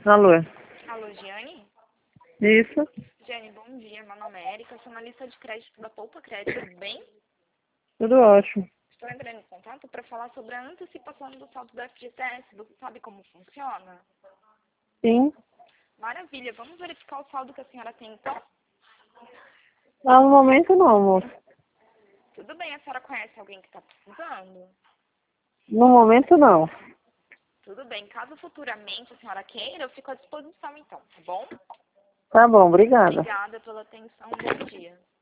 Alô? Alô, Giane? Isso? Giane, bom dia. Meu nome é Erika, sou analista de crédito da Poupa Crédito, tudo bem? Tudo ótimo. Estou entrando em contato para falar sobre a antecipação do saldo do FGTS. Você sabe como funciona? Sim. Maravilha. Vamos verificar o saldo que a senhora tem, então? No momento não, moço. Tudo bem, a senhora conhece alguém que está precisando? No momento não. Tudo bem. Caso futuramente a senhora queira, eu fico à disposição, então, tá bom? Tá bom, obrigada. Obrigada pela atenção. Bom dia.